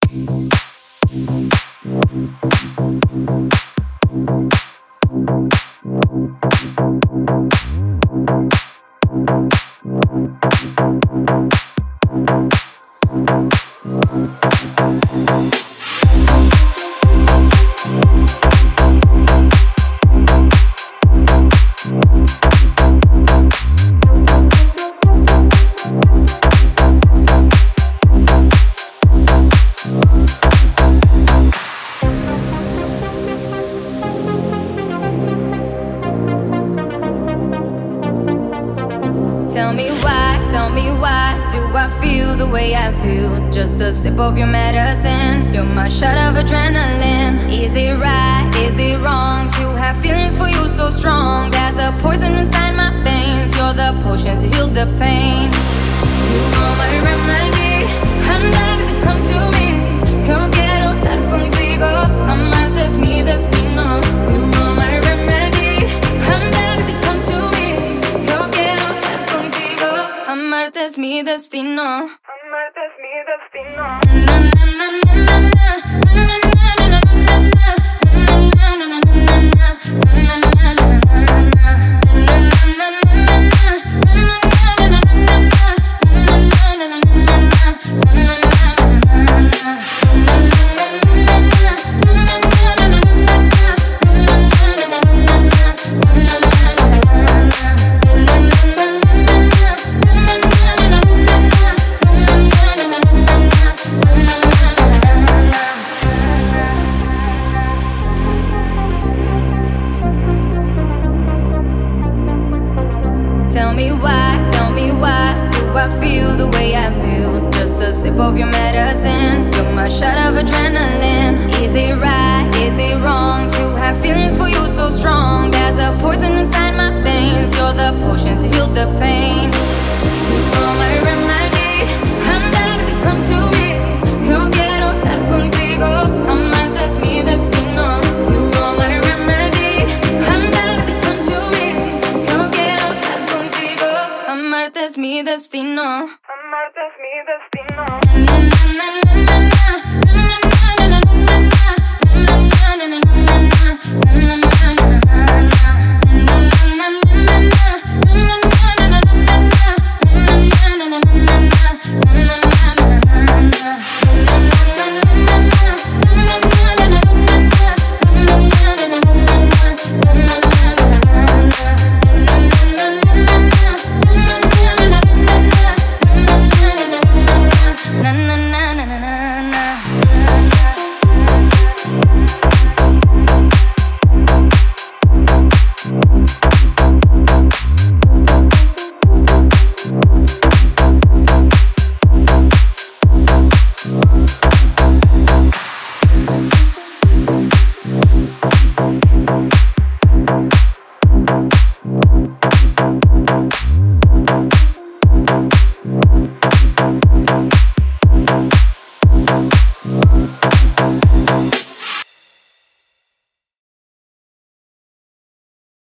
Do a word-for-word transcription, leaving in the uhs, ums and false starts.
Tell me why, tell me why do I feel the way I feel? Just a sip of your medicine, you're my shot of adrenaline. Is it right, is it wrong to have feelings for you so strong? There's a poison inside my veins, you're the potion to heal the pain. You are my remedy, anda baby come to me. Yo quiero estar contigo, amarte es mi destino. You are my remedy, anda baby come to me. Yo quiero estar contigo, amarte es mi destino. Amarte es mi destino. Na na na na na na na na na na na na. Tell me why, tell me why do I feel the way I feel? Just a sip of your medicine, you're my shot of adrenaline. Is it right, is it wrong to have feelings for you so strong? There's a poison inside my veins, you're the potion to heal the pain.